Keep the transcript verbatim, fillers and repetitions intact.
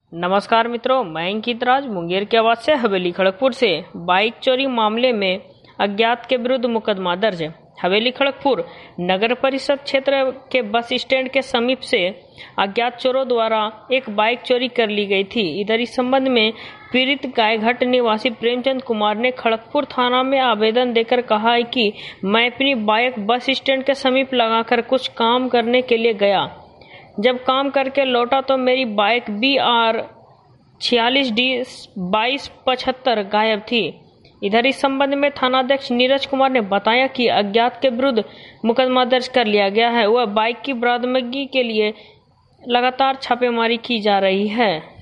नमस्कार मित्रों, मैं अंकित राज मुंगेर के आवाज से हवेली खड़गपुर से। बाइक चोरी मामले में अज्ञात के विरुद्ध मुकदमा दर्ज। हवेली खड़गपुर नगर परिषद क्षेत्र के बस स्टैंड के समीप से अज्ञात चोरों द्वारा एक बाइक चोरी कर ली गई थी। इधर इस संबंध में पीड़ित गायघाट निवासी प्रेमचंद कुमार ने खड़गपुर थाना में आवेदन देकर कहा है कि मैं अपनी बाइक बस स्टैंड के समीप लगाकर कुछ काम करने के लिए गया। जब काम करके लौटा तो मेरी बाइक बी आर छियालीस डी बाईस पचहत्तर गायब थी। इधर इस संबंध में थानाध्यक्ष नीरज कुमार ने बताया कि अज्ञात के विरुद्ध मुकदमा दर्ज कर लिया गया है। वह बाइक की बरामदगी के लिए लगातार छापेमारी की जा रही है।